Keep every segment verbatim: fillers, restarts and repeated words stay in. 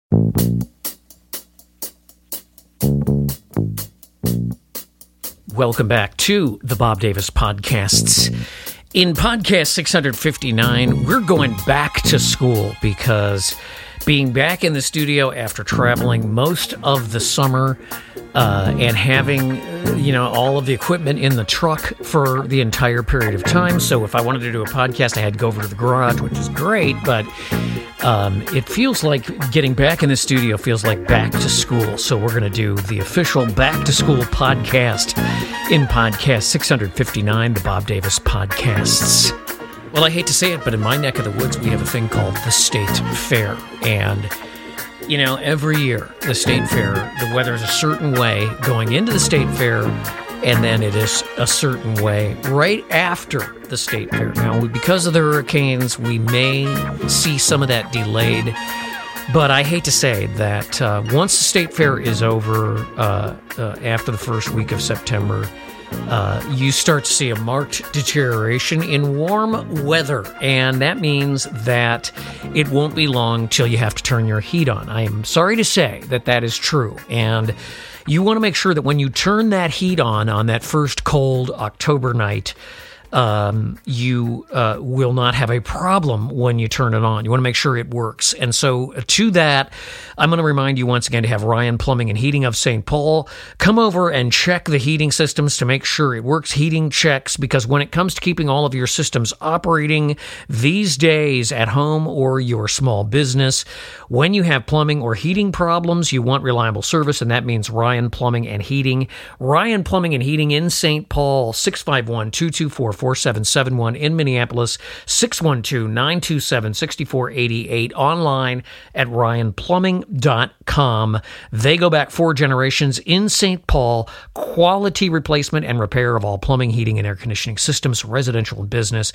Welcome back to the Bob Davis Podcasts. In podcast six fifty-nine, we're going back to school because being back in the studio after traveling most of the summer uh, and having, you know, all of the equipment in the truck for the entire period of time. So if I wanted to do a podcast, I had to go over to the garage, which is great, but um, it feels like getting back in the studio feels like back to school. So we're going to do the official back to school podcast in podcast six fifty-nine, the Bob Davis Podcasts. Well, I hate to say it, but in my neck of the woods, we have a thing called the State Fair. And, you know, every year, the State Fair, the weather is a certain way going into the State Fair, and then it is a certain way right after the State Fair. Now, because of the hurricanes, we may see some of that delayed. But I hate to say that uh, once the State Fair is over uh, uh, after the first week of September, Uh, you start to see a marked deterioration in warm weather, and that means that it won't be long till you have to turn your heat on. I am sorry to say that that is true, and you want to make sure that when you turn that heat on on that first cold October night, um, you uh, will not have a problem when you turn it on. You want to make sure it works. And so to that, I'm going to remind you once again to have Ryan Plumbing and Heating of Saint Paul come over and check the heating systems to make sure it works. Heating checks, because when it comes to keeping all of your systems operating these days at home or your small business, when you have plumbing or heating problems, you want reliable service, and that means Ryan Plumbing and Heating. Ryan Plumbing and Heating in Saint Paul, six five one, two two four, four seven seven one. In Minneapolis, six one two, nine two seven, six four eight eight. Online at ryan plumbing dot com. They go back four generations in Saint Paul. Quality replacement and repair of all plumbing, heating, and air conditioning systems, residential and business.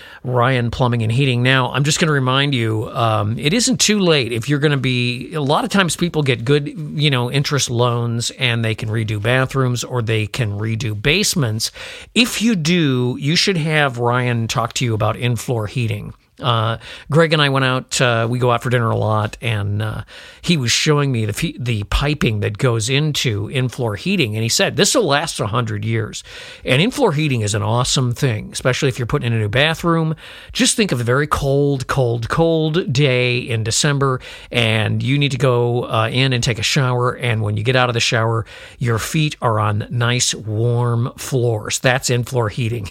Ryan Plumbing and Heating. Now, I'm just going to remind you, um, it isn't too late if you're going to be, a lot of times people get good, you know, interest loans and they can redo bathrooms or they can redo basements. If you do, you should have Ryan talk to you about in-floor heating. Uh, Greg and I went out, uh, we go out for dinner a lot, and uh, he was showing me the the piping that goes into in-floor heating, and he said, this will last one hundred years. And in-floor heating is an awesome thing, especially if you're putting in a new bathroom. Just think of a very cold, cold, cold day in December, and you need to go uh, in and take a shower, and when you get out of the shower, your feet are on nice, warm floors. That's in-floor heating.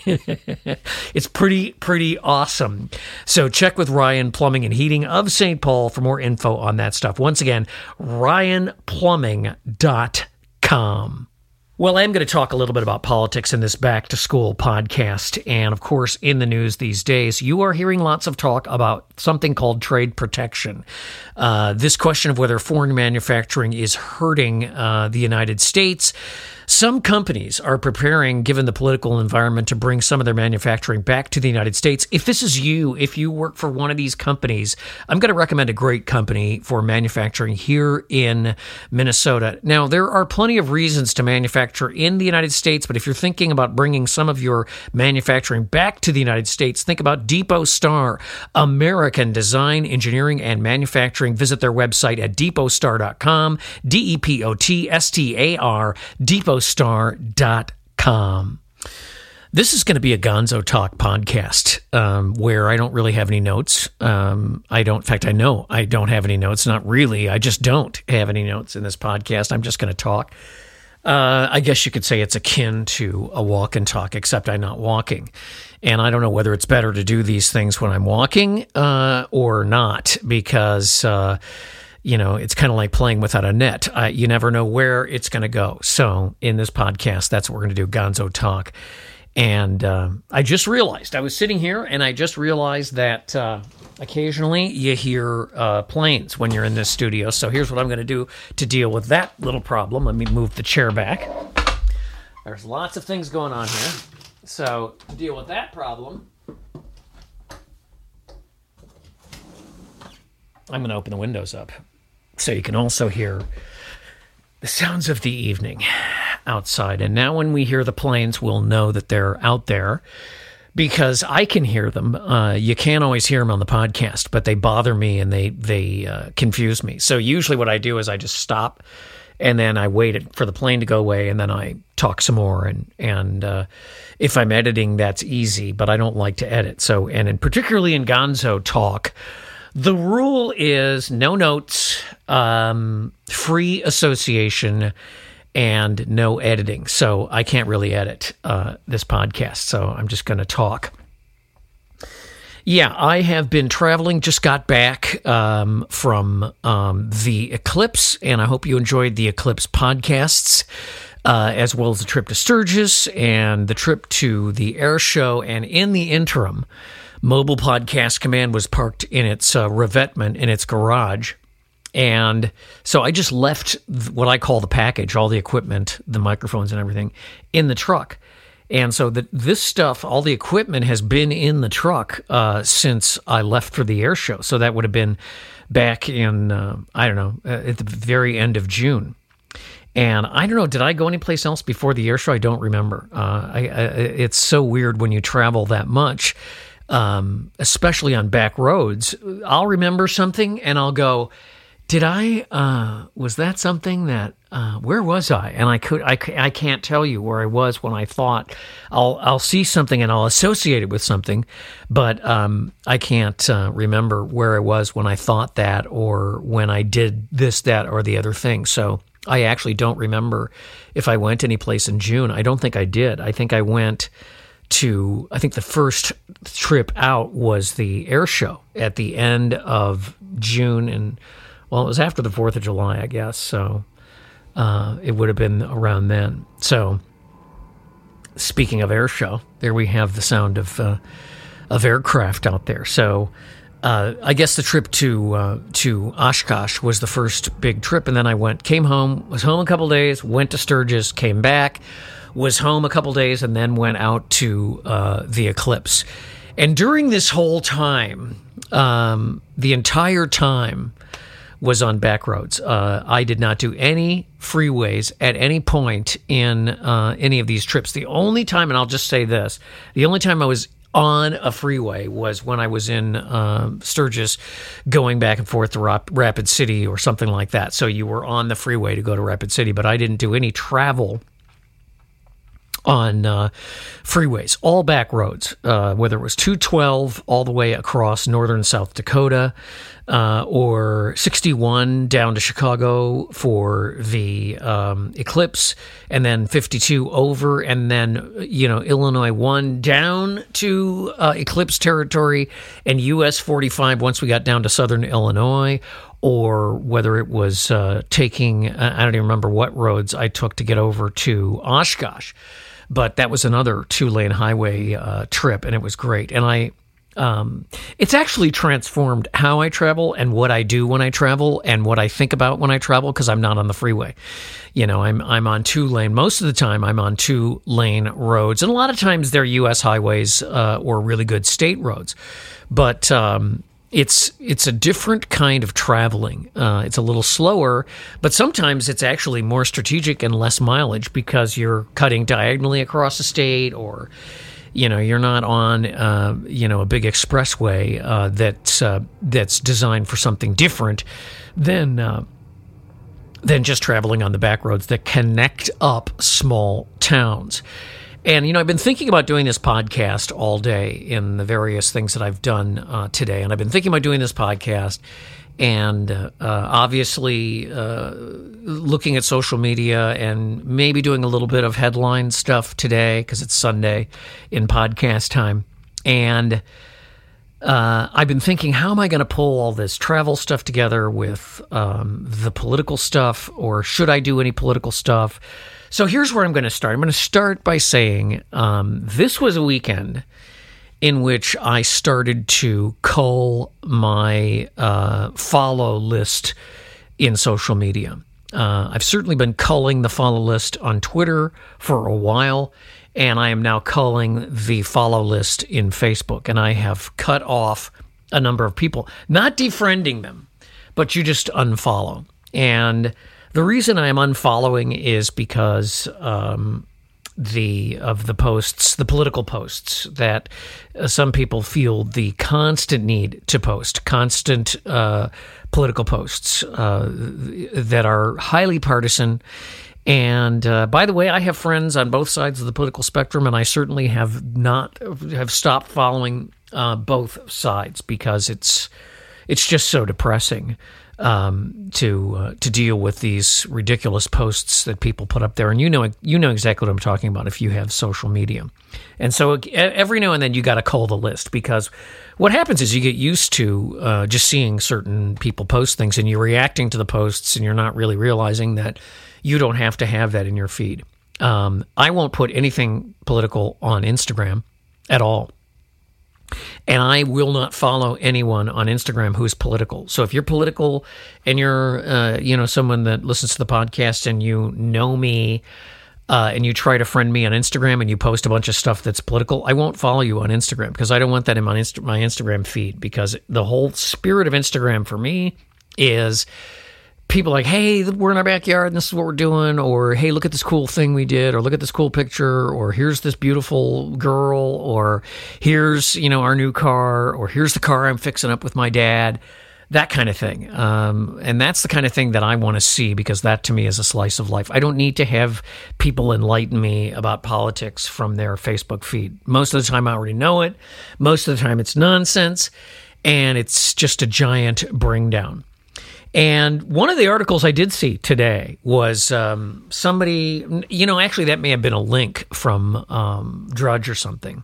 It's pretty, pretty awesome. So check with Ryan Plumbing and Heating of Saint Paul for more info on that stuff. Once again, ryan plumbing dot com. Well, I'm going to talk a little bit about politics in this Back to School podcast. And of course, in the news these days, you are hearing lots of talk about something called trade protection. Uh, this question of whether foreign manufacturing is hurting uh, the United States. Some companies are preparing, given the political environment, to bring some of their manufacturing back to the United States. If this is you, if you work for one of these companies, I'm going to recommend a great company for manufacturing here in Minnesota. Now, there are plenty of reasons to manufacture in the United States, but if you're thinking about bringing some of your manufacturing back to the United States, think about Depot Star, American Design, Engineering, and Manufacturing. Visit their website at depot star dot com, D E P O T S T A R, depot star dot com. This is going to be a Gonzo Talk podcast um, where I don't really have any notes. Um, I don't, in fact, I know I don't have any notes. Not really. I just don't have any notes in this podcast. I'm just going to talk. Uh, I guess you could say it's akin to a walk and talk, except I'm not walking. And I don't know whether it's better to do these things when I'm walking uh, or not, because uh, you know, it's kind of like playing without a net. Uh, you never know where it's going to go. So in this podcast, that's what we're going to do, Gonzo Talk. And uh, I just realized, I was sitting here and I just realized that uh, occasionally you hear uh, planes when you're in this studio. So here's what I'm going to do to deal with that little problem. Let me move the chair back. There's lots of things going on here. So to deal with that problem, I'm going to open the windows up so you can also hear the sounds of the evening outside. And now when we hear the planes, we'll know that they're out there because I can hear them. Uh, you can't always hear them on the podcast, but they bother me and they they uh, confuse me. So usually what I do is I just stop, and then I wait for the plane to go away, and then I talk some more. And and uh, if I'm editing, that's easy, but I don't like to edit. So and in, particularly in Gonzo Talk, the rule is no notes, um, free association, and no editing. So I can't really edit uh, this podcast, so I'm just going to talk. Yeah, I have been traveling, just got back um, from um, the Eclipse, and I hope you enjoyed the Eclipse podcasts, uh, as well as the trip to Sturgis and the trip to the air show. And in the interim, Mobile Podcast Command was parked in its uh, revetment in its garage. And so I just left what I call the package, all the equipment, the microphones and everything, in the truck. And so the, this stuff, all the equipment has been in the truck uh, since I left for the air show. So that would have been back in, uh, I don't know, uh, at the very end of June. And I don't know, did I go anyplace else before the air show? I don't remember. Uh, I, I, it's so weird when you travel that much, um, especially on back roads. I'll remember something and I'll go, did I, uh, was that something that, uh, where was I? And I could, I, I can't tell you where I was when I thought. I'll, I'll see something and I'll associate it with something, but, um, I can't, uh, remember where I was when I thought that or when I did this, that, or the other thing. So I actually don't remember if I went any place in June. I don't think I did. I think I went to, I think the first trip out was the air show at the end of June, and well, it was after the fourth of July, I guess, so uh, it would have been around then. So, speaking of air show, there we have the sound of uh, of aircraft out there. So, uh, I guess the trip to uh, to Oshkosh was the first big trip, and then I went, came home, was home a couple days, went to Sturgis, came back, was home a couple days, and then went out to uh, the Eclipse. And during this whole time, um, the entire time, was on back roads. Uh, I did not do any freeways at any point in uh, any of these trips. The only time, and I'll just say this, the only time I was on a freeway was when I was in uh, Sturgis going back and forth to Rap- Rapid City or something like that. So you were on the freeway to go to Rapid City, but I didn't do any travel on uh, freeways, all back roads, uh, whether it was two twelve all the way across northern South Dakota, uh, or sixty-one down to Chicago for the um, Eclipse, and then fifty-two over, and then, you know, Illinois one down to uh, Eclipse territory, and U S forty-five once we got down to southern Illinois, or whether it was uh, taking, I don't even remember what roads I took to get over to Oshkosh. But that was another two-lane highway uh, trip, and it was great. And I, um, it's actually transformed how I travel and what I do when I travel and what I think about when I travel, because I'm not on the freeway. You know, I'm I'm on two-lane. Most of the time, I'm on two-lane roads, and a lot of times they're U S highways uh, or really good state roads. But um, It's it's a different kind of traveling. Uh, it's a little slower, but sometimes it's actually more strategic and less mileage because you're cutting diagonally across the state, or you know you're not on uh, you know a big expressway uh, that's uh, that's designed for something different than uh, than just traveling on the back roads that connect up small towns. And, you know, I've been thinking about doing this podcast all day in the various things that I've done uh, today. And I've been thinking about doing this podcast and uh, obviously uh, looking at social media and maybe doing a little bit of headline stuff today because it's Sunday in podcast time. And uh, I've been thinking, how am I going to pull all this travel stuff together with um, the political stuff, or should I do any political stuff? So here's where I'm going to start. I'm going to start by saying um, this was a weekend in which I started to cull my uh, follow list in social media. Uh, I've certainly been culling the follow list on Twitter for a while, and I am now culling the follow list in Facebook. And I have cut off a number of people, not defriending them, but you just unfollow. And the reason I am unfollowing is because um, the of the posts, the political posts that uh, some people feel the constant need to post, constant uh, political posts uh, that are highly partisan. And uh, by the way, I have friends on both sides of the political spectrum, and I certainly have not have stopped following uh, both sides because it's it's just so depressing. Um, to uh, to deal with these ridiculous posts that people put up there, and you know you know exactly what I'm talking about if you have social media. And so every now and then you got to cull the list, because what happens is you get used to uh, just seeing certain people post things, and you're reacting to the posts, and you're not really realizing that you don't have to have that in your feed. Um, I won't put anything political on Instagram at all. And I will not follow anyone on Instagram who is political. So if you're political and you're, uh, you know, someone that listens to the podcast and you know me uh, and you try to friend me on Instagram and you post a bunch of stuff that's political, I won't follow you on Instagram because I don't want that in my, Insta- my Instagram feed, because the whole spirit of Instagram for me is people like, hey, we're in our backyard and this is what we're doing, or hey, look at this cool thing we did, or look at this cool picture, or here's this beautiful girl, or here's, you know, our new car, or here's the car I'm fixing up with my dad, that kind of thing. Um, and that's the kind of thing that I want to see, because that to me is a slice of life. I don't need to have people enlighten me about politics from their Facebook feed. Most of the time I already know it. Most of the time it's nonsense, and it's just a giant bring down. And one of the articles I did see today was um, somebody, you know, actually that may have been a link from um, Drudge or something.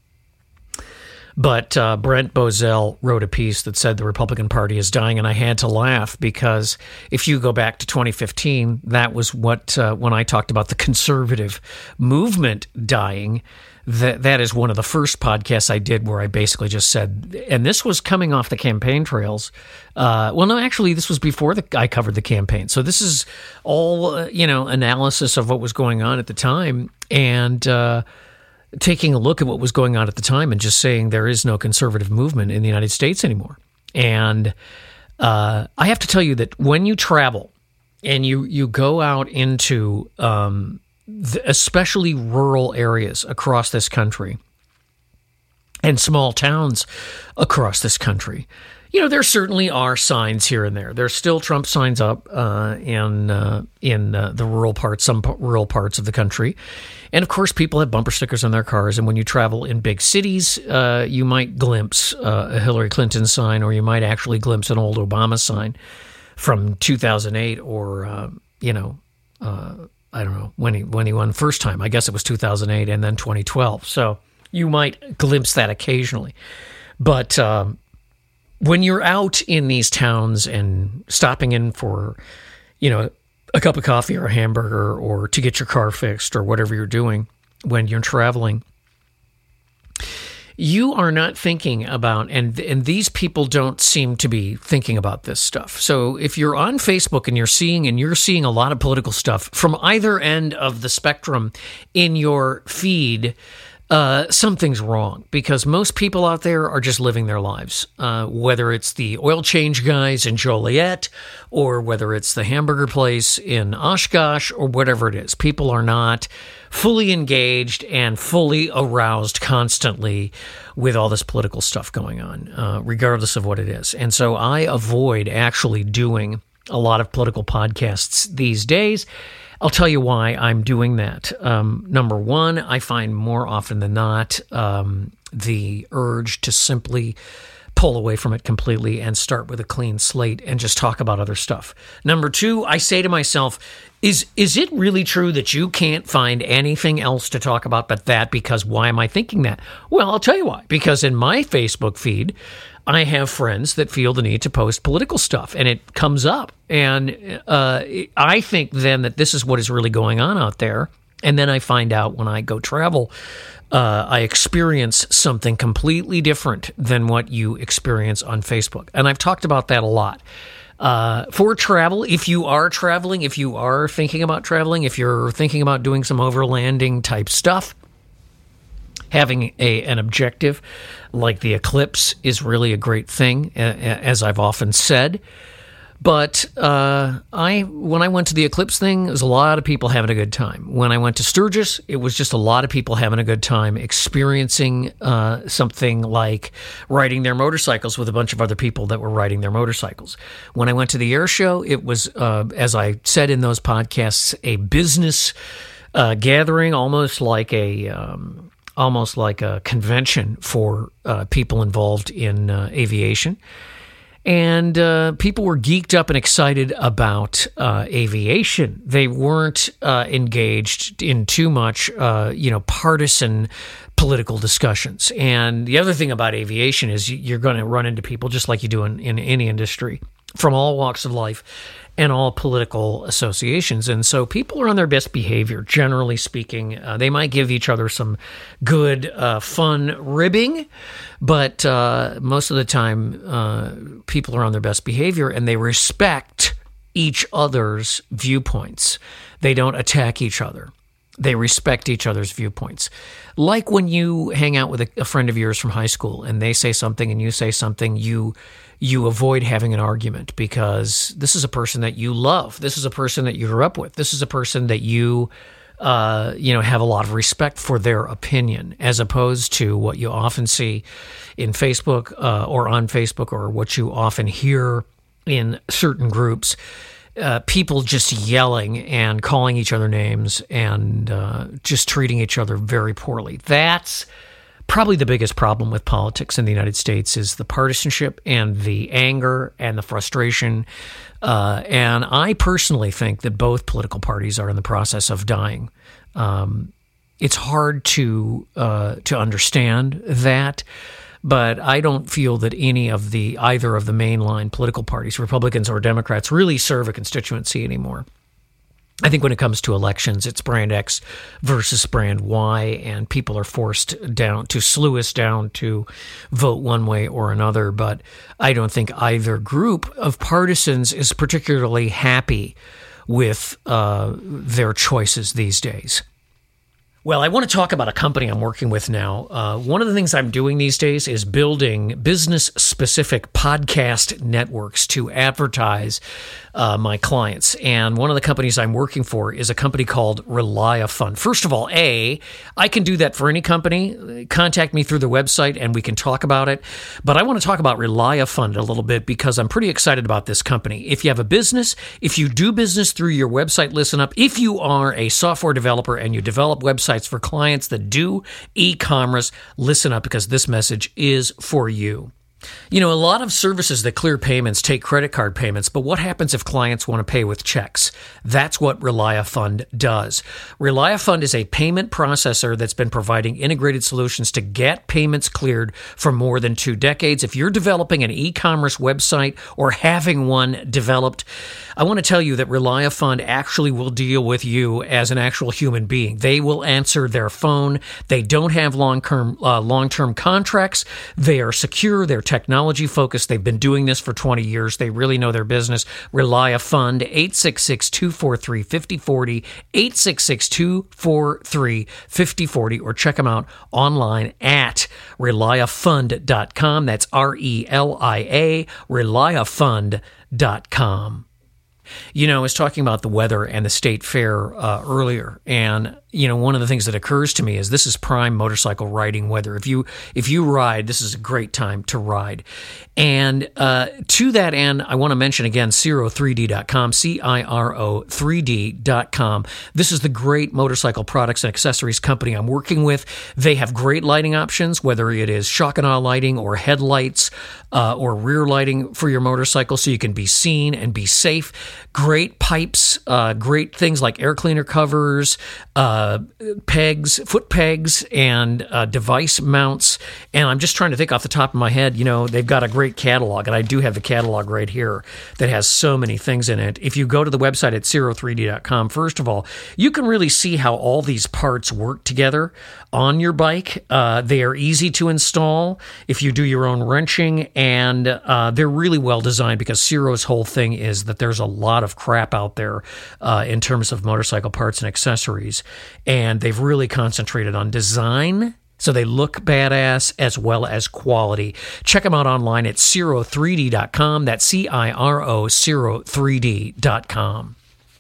But uh, Brent Bozell wrote a piece that said the Republican Party is dying, and I had to laugh because if you go back to twenty fifteen, that was what, uh, when I talked about the conservative movement dying, that that is one of the first podcasts I did where I basically just said, and this was coming off the campaign trails. Uh, well, no, actually, this was before the, I covered the campaign. So this is all, uh, you know, analysis of what was going on at the time, and uh, taking a look at what was going on at the time and just saying there is no conservative movement in the United States anymore. And uh, I have to tell you that when you travel and you, you go out into um, the, especially rural areas across this country and small towns across this country, you know, there certainly are signs here and there. There's still Trump signs up uh, in uh, in uh, the rural parts, some p- rural parts of the country. And, of course, people have bumper stickers on their cars. And when you travel in big cities, uh, you might glimpse uh, a Hillary Clinton sign, or you might actually glimpse an old Obama sign from two thousand eight, or, uh, you know, uh, I don't know, when he, when he won the first time. I guess it was two thousand eight and then twenty twelve. So you might glimpse that occasionally. But um, when you're out in these towns and stopping in for, you know, a cup of coffee or a hamburger, or to get your car fixed, or whatever you're doing when you're traveling, you are not thinking about, and and these people don't seem to be thinking about this stuff. So if you're on Facebook and you're seeing, and you're seeing a lot of political stuff from either end of the spectrum in your feed, Uh, something's wrong, because most people out there are just living their lives, uh, whether it's the oil change guys in Joliet, or whether it's the hamburger place in Oshkosh, or whatever it is. People are not fully engaged and fully aroused constantly with all this political stuff going on, uh, regardless of what it is. And so I avoid actually doing a lot of political podcasts these days. I'll tell you why I'm doing that. Um, number one, I find more often than not um, the urge to simply pull away from it completely and start with a clean slate and just talk about other stuff. Number two, I say to myself, is is it really true that you can't find anything else to talk about but that? Because why am I thinking that? Well, I'll tell you why. Because in my Facebook feed, I have friends that feel the need to post political stuff, and it comes up. And uh, I think then that this is what is really going on out there. And then I find out when I go travel, uh, I experience something completely different than what you experience on Facebook. And I've talked about that a lot. Uh, for travel, if you are traveling, if you are thinking about traveling, if you're thinking about doing some overlanding type stuff, having a an objective like the eclipse is really a great thing, as I've often said. But uh, I, when I went to the Eclipse thing, it was a lot of people having a good time. When I went to Sturgis, it was just a lot of people having a good time, experiencing uh, something like riding their motorcycles with a bunch of other people that were riding their motorcycles. When I went to the air show, it was, uh, as I said in those podcasts, a business uh, gathering, almost like a um, almost like a convention for uh, people involved in uh, aviation. And uh, people were geeked up and excited about uh, aviation. They weren't uh, engaged in too much, uh, you know, partisan political discussions. And the other thing about aviation is you're going to run into people just like you do in, in any industry from all walks of life and all political associations. And so people are on their best behavior, generally speaking. Uh, they might give each other some good, uh, fun ribbing, but uh, most of the time uh, people are on their best behavior and they respect each other's viewpoints. They don't attack each other. They respect each other's viewpoints. Like when you hang out with a, a friend of yours from high school and they say something and you say something, you you avoid having an argument because this is a person that you love. This is a person that you grew up with. This is a person that you uh, you know, have a lot of respect for their opinion, as opposed to what you often see in Facebook uh, or on Facebook, or what you often hear in certain groups. Uh, people just yelling and calling each other names and uh, just treating each other very poorly. That's probably the biggest problem with politics in the United States, is the partisanship and the anger and the frustration. Uh, and I personally think that both political parties are in the process of dying. Um, it's hard to uh, to understand that. But I don't feel that any of the, either of the mainline political parties, Republicans or Democrats, really serve a constituency anymore. I think when it comes to elections, it's brand X versus brand Y, and people are forced down to slew us down to vote one way or another. But I don't think either group of partisans is particularly happy with uh, their choices these days. Well, I want to talk about a company I'm working with now. Uh, one of the things I'm doing these days is building business-specific podcast networks to advertise uh, my clients. And one of the companies I'm working for is a company called ReliaFund. First of all, A, I can do that for any company. Contact me through the website and we can talk about it. But I want to talk about ReliaFund a little bit because I'm pretty excited about this company. If you have a business, if you do business through your website, listen up. If you are a software developer and you develop websites for clients that do e-commerce, listen up, because this message is for you. You know, a lot of services that clear payments take credit card payments, but what happens if clients want to pay with checks? That's what ReliaFund does. ReliaFund is a payment processor that's been providing integrated solutions to get payments cleared for more than two decades. If you're developing an e-commerce website or having one developed, I want to tell you that ReliaFund actually will deal with you as an actual human being. They will answer their phone. They don't have long-term uh, long-term contracts. They are secure. They're technology focused. They've been doing this for twenty years. They really know their business. ReliaFund, eight six six, two four three, five oh four oh, eight six six, two four three, five oh four oh, or check them out online at reliafund dot com. That's R E L I A, reliafund dot com. You know, I was talking about the weather and the state fair uh, earlier, and you know, one of the things that occurs to me is this is prime motorcycle riding weather. If you if you ride, this is a great time to ride. And uh, to that end, I want to mention again Ciro three D dot com, C I R O three D dot com. This is the great motorcycle products and accessories company I'm working with. They have great lighting options, whether it is shock and awe lighting or headlights uh, or rear lighting for your motorcycle, so you can be seen and be safe. Great pipes, uh, great things like air cleaner covers, uh, pegs, foot pegs, and uh, device mounts. And I'm just trying to think off the top of my head, you know, they've got a great catalog, and I do have the catalog right here that has so many things in it. If you go to the website at Ciro three D dot com, first of all, you can really see how all these parts work together on your bike. Uh, they are easy to install if you do your own wrenching, and uh, they're really well designed, because Ciro's whole thing is that there's a lot of crap out there uh, in terms of motorcycle parts and accessories, and they've really concentrated on design, So they look badass as well as quality. Check them out online at Ciro three D dot com. That's C I R O, Ciro three D dot com.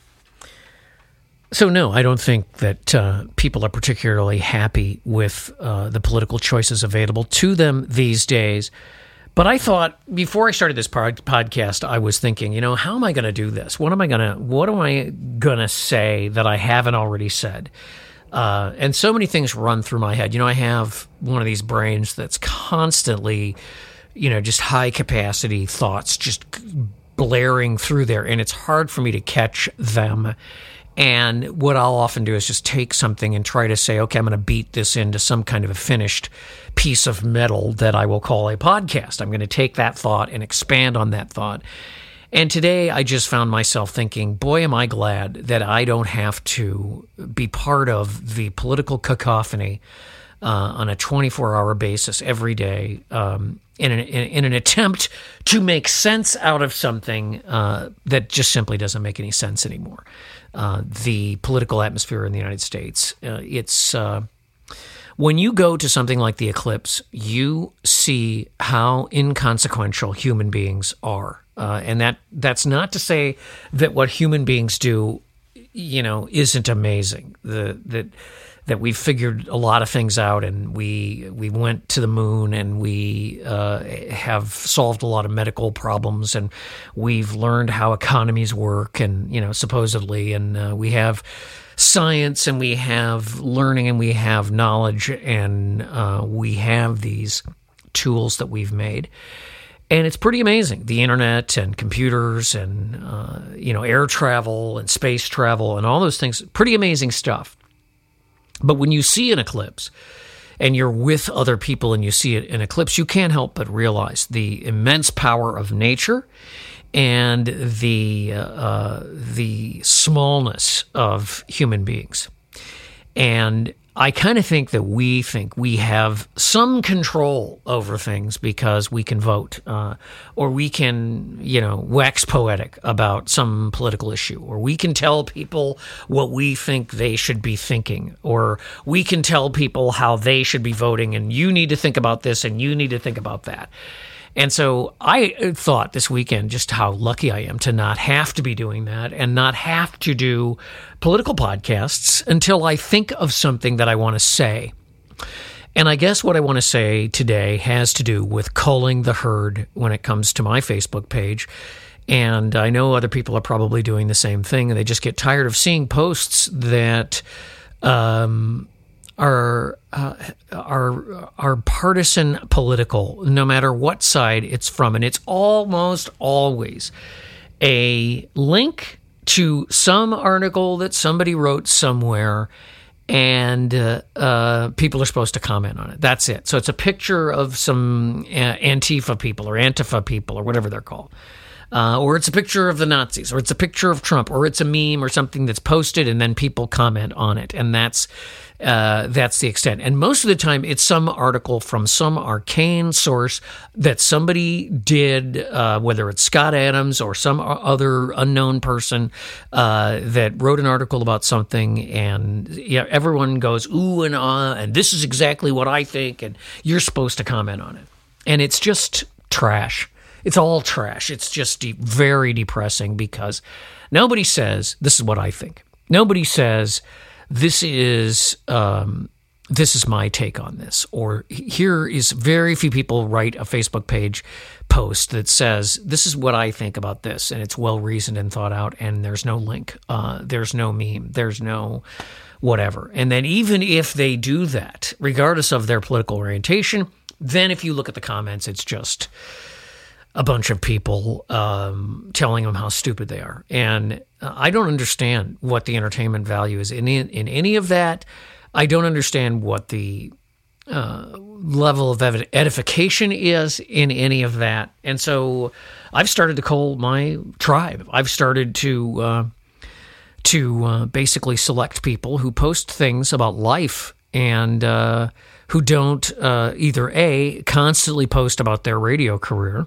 So no, I don't think that uh, people are particularly happy with uh, the political choices available to them these days. But I thought, before I started this pod- podcast, I was thinking, you know, how am I going to do this? What am I going to, what am I going to say that I haven't already said? Uh, and so many things run through my head. You know, I have one of these brains that's constantly, you know, just high capacity thoughts just blaring through there, and it's hard for me to catch them. And what I'll often do is just take something and try to say, okay, I'm going to beat this into some kind of a finished piece of metal that I will call a podcast. I'm going to take that thought and expand on that thought. And today I just found myself thinking, boy, am I glad that I don't have to be part of the political cacophony uh, on a twenty-four hour basis every day um, in, an, in, in an attempt to make sense out of something uh, that just simply doesn't make any sense anymore. Uh, the political atmosphere in the United States, uh, it's... Uh, When you go to something like the eclipse, you see how inconsequential human beings are. Uh, and that that's not to say that what human beings do, you know, isn't amazing. The, that that we've figured a lot of things out, and we we went to the moon, and we uh, have solved a lot of medical problems, and we've learned how economies work, and, you know, supposedly, and uh, we have science, and we have learning, and we have knowledge, and uh, we have these tools that we've made. And it's pretty amazing. The internet and computers and, uh, you know, air travel and space travel and all those things, pretty amazing stuff. But when you see an eclipse and you're with other people and you see an eclipse, you can't help but realize the immense power of nature and the uh, the smallness of human beings. And I kind of think that we think we have some control over things because we can vote, uh, or we can, you know, wax poetic about some political issue, or we can tell people what we think they should be thinking, or we can tell people how they should be voting, and you need to think about this, and you need to think about that. And so I thought this weekend just how lucky I am to not have to be doing that and not have to do political podcasts until I think of something that I want to say. And I guess what I want to say today has to do with culling the herd when it comes to my Facebook page. And I know other people are probably doing the same thing, and they just get tired of seeing posts that um, are uh, are are partisan political, no matter what side it's from. And it's almost always a link to some article that somebody wrote somewhere, and uh, uh, people are supposed to comment on it. That's it. So it's a picture of some uh, Antifa people or Antifa people or whatever they're called. Uh, or it's a picture of the Nazis, or it's a picture of Trump, or it's a meme or something that's posted, and then people comment on it. And that's uh, that's the extent. And most of the time, it's some article from some arcane source that somebody did, uh, whether it's Scott Adams or some other unknown person uh, that wrote an article about something, and yeah, everyone goes, ooh and ah, and this is exactly what I think, and you're supposed to comment on it. And it's just trash. It's all trash. It's just de- very depressing because nobody says, this is what I think. Nobody says, this is um, this is my take on this. Or here is very few people write a Facebook page post that says, this is what I think about this. And it's well-reasoned and thought out, and there's no link. Uh, there's no meme. There's no whatever. And then even if they do that, regardless of their political orientation, then if you look at the comments, it's just a bunch of people um, telling them how stupid they are. And uh, I don't understand what the entertainment value is in, in, in any of that. I don't understand what the uh, level of edification is in any of that. And so I've started to cull my tribe. I've started to, uh, to uh, basically select people who post things about life and uh, who don't uh, either A, constantly post about their radio career,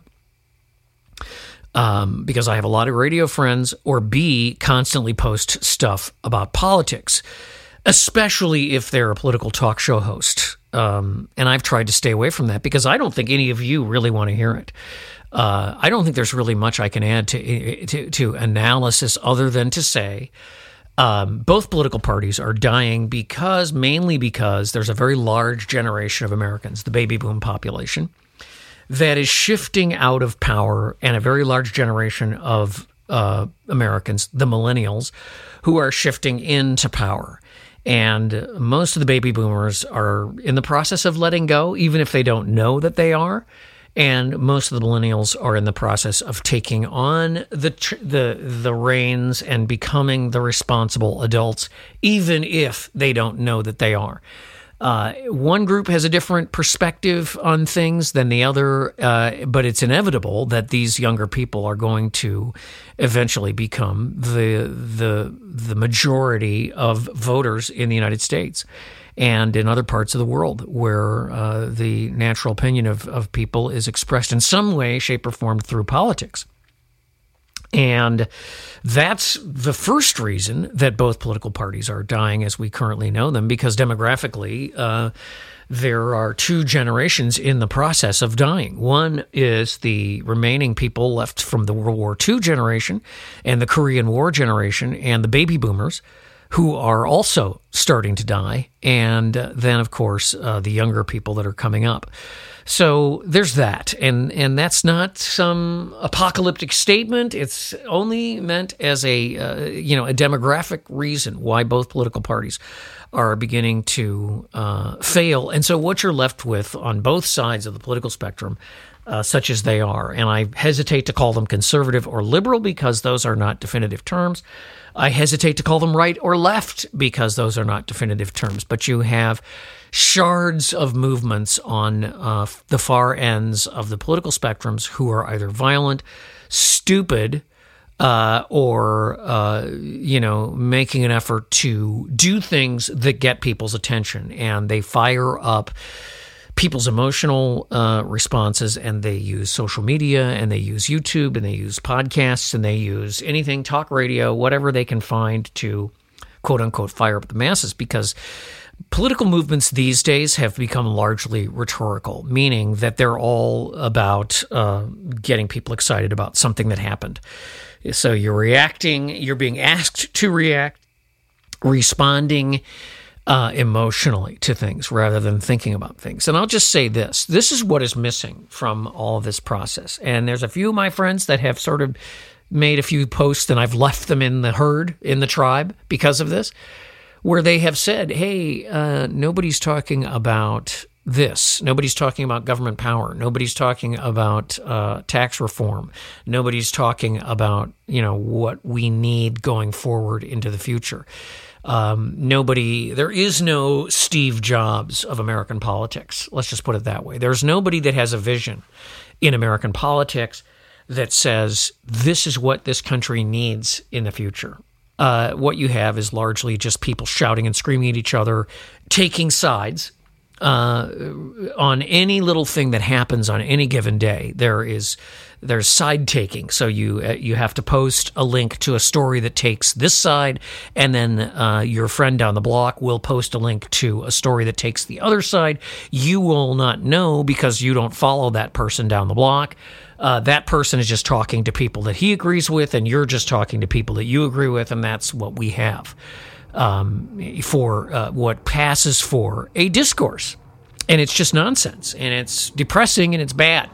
Um, because I have a lot of radio friends, or B, constantly post stuff about politics, especially if they're a political talk show host. um, and I've tried to stay away from that because I don't think any of you really want to hear it. Uh, I don't think there's really much I can add to to, to analysis other than to say um, both political parties are dying because, mainly because there's a very large generation of Americans, the baby boom population, that is shifting out of power, and a very large generation of uh, Americans, the millennials, who are shifting into power. And most of the baby boomers are in the process of letting go, even if they don't know that they are. And most of the millennials are in the process of taking on the the the reins and becoming the responsible adults, even if they don't know that they are. Uh, one group has a different perspective on things than the other, uh, but it's inevitable that these younger people are going to eventually become the the the majority of voters in the United States and in other parts of the world where uh, the natural opinion of, of people is expressed in some way, shape, or form through politics. And that's the first reason that both political parties are dying as we currently know them, because demographically, uh, there are two generations in the process of dying. One is the remaining people left from the World War Two generation and the Korean War generation and the baby boomers, who are also starting to die, and uh, then, of course, uh, the younger people that are coming up. So there's that, and and that's not some apocalyptic statement. It's only meant as a uh, you know a demographic reason why both political parties are beginning to uh, fail. And so what you're left with on both sides of the political spectrum, uh, such as they are, and I hesitate to call them conservative or liberal because those are not definitive terms. I hesitate to call them right or left because those are not definitive terms. But you have shards of movements on uh, the far ends of the political spectrums who are either violent, stupid, uh, or, uh, you know, making an effort to do things that get people's attention. And they fire up people's emotional uh, responses, and they use social media, and they use YouTube, and they use podcasts, and they use anything, talk radio, whatever they can find to, quote unquote, fire up the masses, because political movements these days have become largely rhetorical, meaning that they're all about uh, getting people excited about something that happened. So you're reacting, you're being asked to react, responding Uh, emotionally to things rather than thinking about things. And I'll just say this. This is what is missing from all of this process. And there's a few of my friends that have sort of made a few posts, and I've left them in the herd, in the tribe, because of this, where they have said, hey, uh, nobody's talking about this. Nobody's talking about government power. Nobody's talking about uh, tax reform. Nobody's talking about, you know, what we need going forward into the future. Um, nobody, there is no Steve Jobs of American politics. Let's just put it that way. There's nobody that has a vision in American politics that says this is what this country needs in the future. Uh, what you have is largely just people shouting and screaming at each other, taking sides uh, on any little thing that happens on any given day. There is There's side taking, so you uh, you have to post a link to a story that takes this side, and then uh, your friend down the block will post a link to a story that takes the other side. You will not know because you don't follow that person down the block. Uh, that person is just talking to people that he agrees with, and you're just talking to people that you agree with, and that's what we have um, for uh, what passes for a discourse. And it's just nonsense, and it's depressing, and it's bad.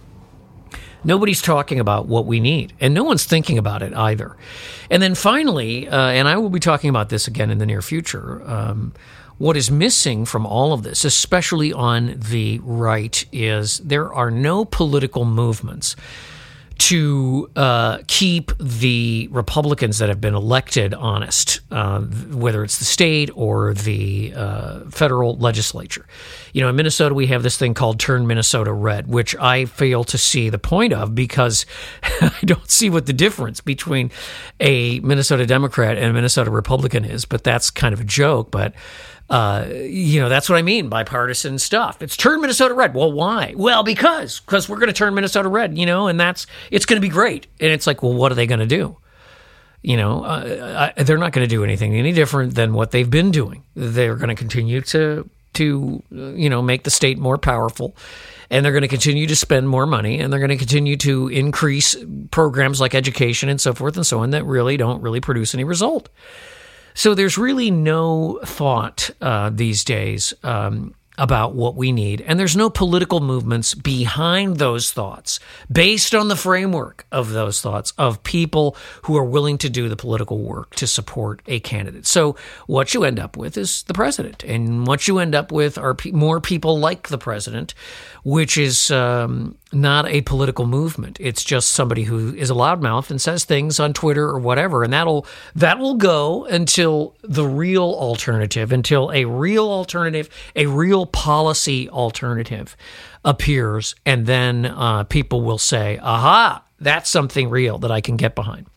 Nobody's talking about what we need, and no one's thinking about it either. And then finally, uh, and I will be talking about this again in the near future, um, what is missing from all of this, especially on the right, is there are no political movements to uh, keep the Republicans that have been elected honest, uh, whether it's the state or the uh, federal legislature. You know, in Minnesota, we have this thing called Turn Minnesota Red, which I fail to see the point of because I don't see what the difference between a Minnesota Democrat and a Minnesota Republican is, but that's kind of a joke. But Uh, you know, that's what I mean by partisan stuff. It's turn Minnesota red. Well, why? Well, because because we're going to turn Minnesota red, you know, and that's it's going to be great. And it's like, well, what are they going to do? You know, uh, I, they're not going to do anything any different than what they've been doing. They're going to continue to to, you know, make the state more powerful. And they're going to continue to spend more money, and they're going to continue to increase programs like education and so forth and so on that really don't really produce any result. So there's really no thought uh, these days um, about what we need. And there's no political movements behind those thoughts based on the framework of those thoughts of people who are willing to do the political work to support a candidate. So what you end up with is the president. And what you end up with are pe- more people like the president, which is um, not a political movement. It's just somebody who is a loudmouth and says things on Twitter or whatever. And that'll that will go until the real alternative, until a real alternative, a real policy alternative appears. And then uh, people will say, aha, that's something real that I can get behind.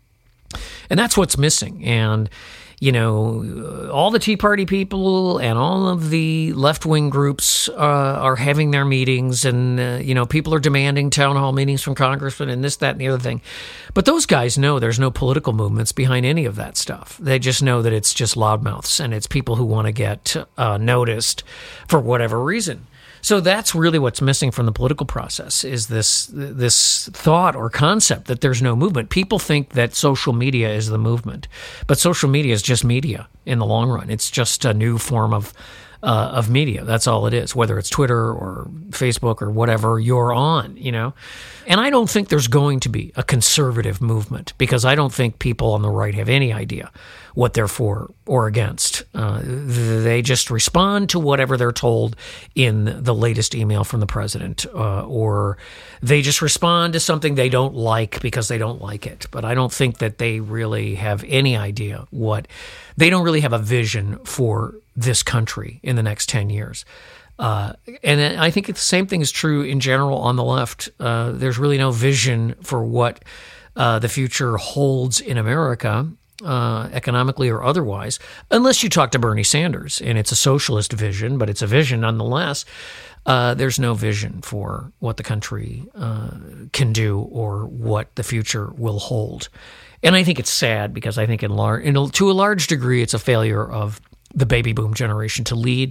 And that's what's missing. And you know, all the Tea Party people and all of the left-wing groups uh, are having their meetings, and, uh, you know, people are demanding town hall meetings from congressmen and this, that, and the other thing. But those guys know there's no political movements behind any of that stuff. They just know that it's just loudmouths, and it's people who want to get uh, noticed for whatever reason. So that's really what's missing from the political process is this this thought or concept that there's no movement. People think that social media is the movement, but social media is just media in the long run. It's just a new form of uh, of media. That's all it is, whether it's Twitter or Facebook or whatever you're on, you know. And I don't think there's going to be a conservative movement because I don't think people on the right have any idea what they're for or against. Uh, they just respond to whatever they're told in the latest email from the president, uh, or they just respond to something they don't like because they don't like it. But I don't think that they really have any idea what – they don't really have a vision for this country in the next ten years. Uh, and I think the same thing is true in general on the left. Uh, there's really no vision for what uh, the future holds in America, uh, economically or otherwise, unless you talk to Bernie Sanders. And it's a socialist vision, but it's a vision nonetheless. Uh, there's no vision for what the country uh, can do or what the future will hold. And I think it's sad because I think in lar- in a, to a large degree it's a failure of the baby boom generation to lead.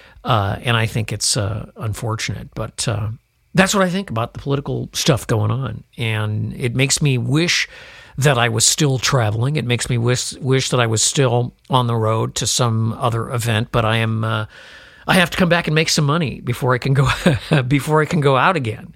Uh, and I think it's uh, unfortunate, but uh, that's what I think about the political stuff going on. And it makes me wish that I was still traveling. It makes me wish wish that I was still on the road to some other event. But I am uh, I have to come back and make some money before I can go before I can go out again.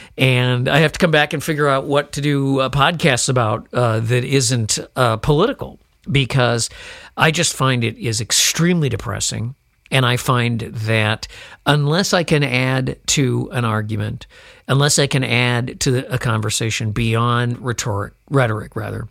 And I have to come back and figure out what to do uh, podcasts about uh, that isn't uh, political, because I just find it is extremely depressing. And I find that unless I can add to an argument, unless I can add to a conversation beyond rhetoric, rhetoric rather,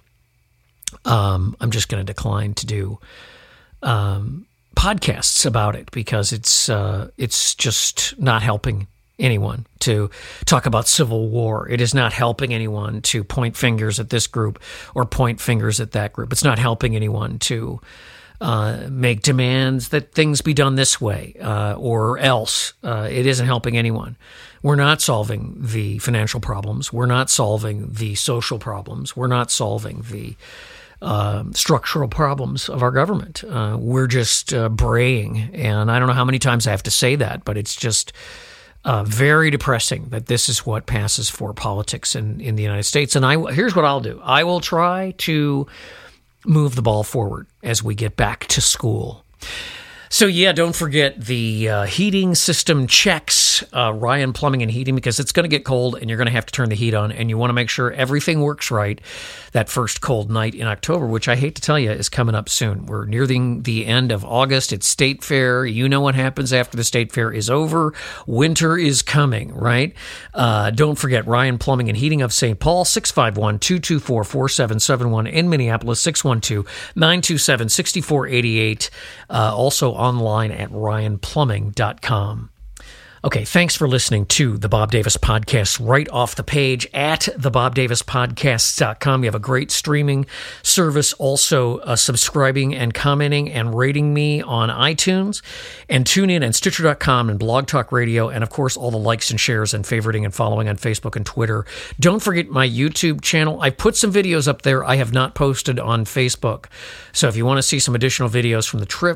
um, I'm just going to decline to do um, podcasts about it because it's uh, it's just not helping anyone to talk about civil war. It is not helping anyone to point fingers at this group or point fingers at that group. It's not helping anyone to Uh, make demands that things be done this way uh, or else. Uh, it isn't helping anyone. We're not solving the financial problems. We're not solving the social problems. We're not solving the uh, structural problems of our government. Uh, we're just uh, braying. And I don't know how many times I have to say that, but it's just uh, very depressing that this is what passes for politics in, in the United States. And I, here's what I'll do. I will try to move the ball forward as we get back to school. So, yeah, don't forget the uh, heating system checks, uh, Ryan Plumbing and Heating, because it's going to get cold and you're going to have to turn the heat on, and you want to make sure everything works right that first cold night in October, which I hate to tell you is coming up soon. We're nearing the end of August. It's State Fair. You know what happens after the State Fair is over. Winter is coming, right? Uh, don't forget Ryan Plumbing and Heating of Saint Paul, six five one, two two four, four seven seven one. In Minneapolis, six one two, nine two seven, six four eight eight. Uh, also online at ryan plumbing dot com. Okay, thanks for listening to the Bob Davis Podcast right off the page at the bob davis podcasts dot com. You have a great streaming service, also uh, subscribing and commenting and rating me on iTunes and TuneIn and Stitcher dot com and Blog Talk Radio, and of course all the likes and shares and favoriting and following on Facebook and Twitter. Don't forget my YouTube channel. I put some videos up there I have not posted on Facebook. So if you want to see some additional videos from the trip,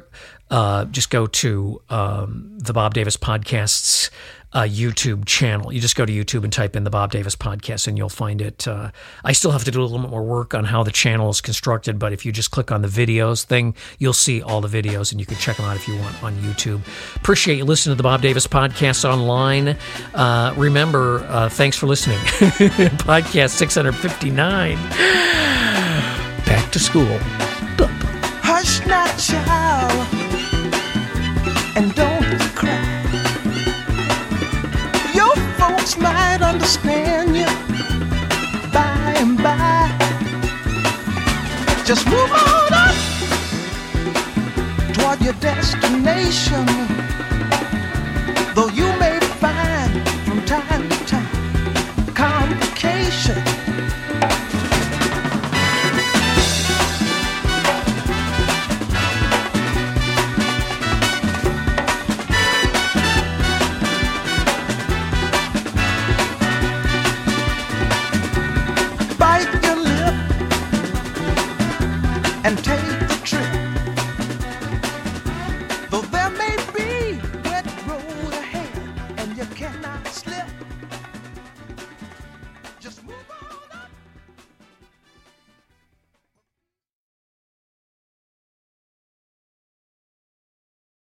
uh, just go to um, the Bob Davis Podcasts uh, YouTube channel. You just go to YouTube and type in the Bob Davis Podcast, and you'll find it. Uh, I still have to do a little bit more work on how the channel is constructed, but if you just click on the videos thing, you'll see all the videos, and you can check them out if you want on YouTube. Appreciate you listening to the Bob Davis Podcast online. Uh, remember, uh, thanks for listening. Podcast six fifty-nine. Back to school. Hush now, child, and don't cry. Your folks might understand you by and by. Just move on up toward your destination, though you may find from time to time complications. And take